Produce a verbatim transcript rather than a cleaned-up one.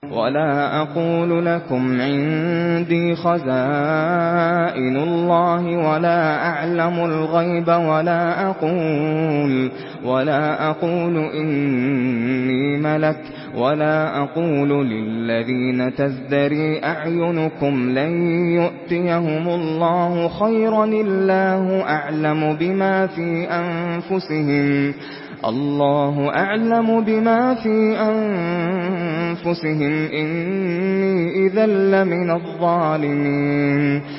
ولا أقول لكم عندي خزائن الله ولا أعلم الغيب ولا أقول ولا أقول إني ملك ولا أقول للذين تزدري أعينكم لن يؤتيهم الله خيرا الله أعلم بما في أنفسهم الله أعلم بما في أنفسهم إني إذا لمن الظالمين